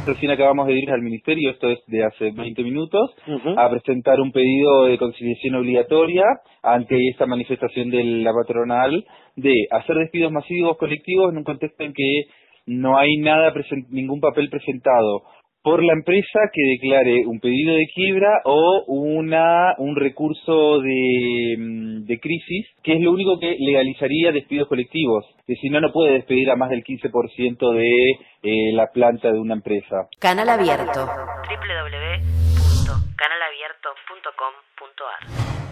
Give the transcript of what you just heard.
Recién acabamos de ir al ministerio, esto es de hace 20 minutos, a presentar un pedido de conciliación obligatoria ante esta manifestación de la patronal de hacer despidos masivos colectivos en un contexto en que no hay ningún papel presentado por la empresa que declare un pedido de quiebra o un recurso de crisis, que es lo único que legalizaría despidos colectivos. Que si no, no puede despedir a más del 15% de la planta de una empresa. Canal Abierto. www.canalabierto.com.ar